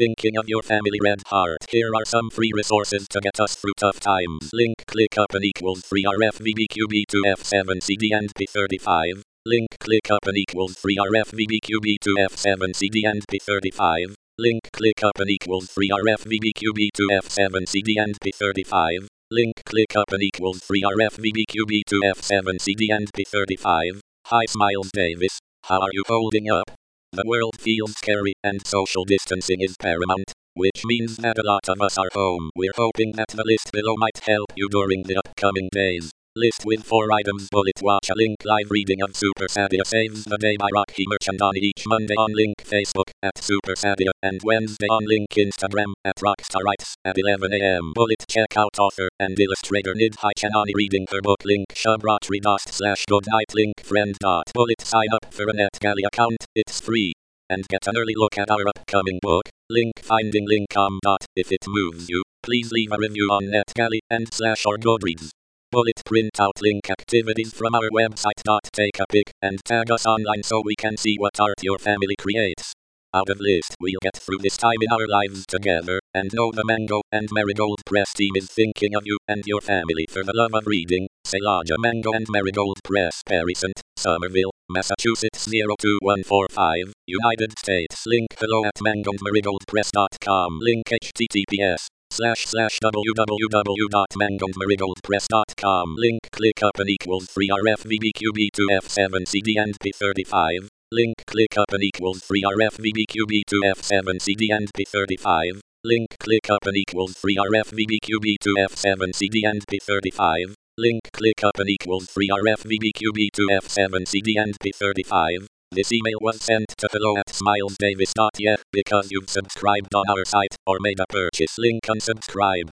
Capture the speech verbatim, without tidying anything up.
thinking of your family. Red heart. Here are some free resources to get us through tough times. Link click up and equals three R F V B Q B two F seven C D and P thirty-five. Link click up and equals three R F V B Q B two F seven C D and P thirty-five. Link click up and equals three R F V B Q B two F seven C D and P thirty-five. Link click up and equals three R F V B Q B two F seven C D and P thirty-five. Hi Smiles Davis, how are you holding up? The world feels scary and social distancing is paramount, which means that a lot of us are home. We're hoping that the list below might help you during the upcoming days. List with four items. Bullet watch a link live reading of Super Sadia Saves the Day by Rocky Merchandani each Monday on link Facebook at Super Sadia and Wednesday on link Instagram at Rockstarites at eleven a m Bullet check out author and illustrator Nidhi Chanani reading her book link shubratri dot slash good night link friend dot bullet sign up for a NetGalley account, it's free. And get an early look at our upcoming book, link finding link com dot. If it moves you, please leave a review on NetGalley and slash or Goodreads. Bullet print out link activities from our website. Take a pic and tag us online so we can see what art your family creates. Out of list, we'll get through this time in our lives together, and know the Mango and Marigold Press team is thinking of you and your family. For the love of reading, Selaja Mango and Marigold Press, Perrysont, Somerville, Massachusetts zero two one four five, United States. Link below at mango and marigold press dot com. Link https slash slash www dot mango and marigold press dot com. Link click up and equals three R F V B Q B two F seven C D and P thirty-five. Link click up and equals three R F V B Q B two F seven C D and P thirty-five. Link click up and equals three R F V B Q B two F seven C D and P thirty-five. Link click up and equals three R F V B Q B two F seven C D and P thirty-five. This email was sent to hello at smilesdavis dot yeah because you've subscribed on our site or made a purchase. Link unsubscribe.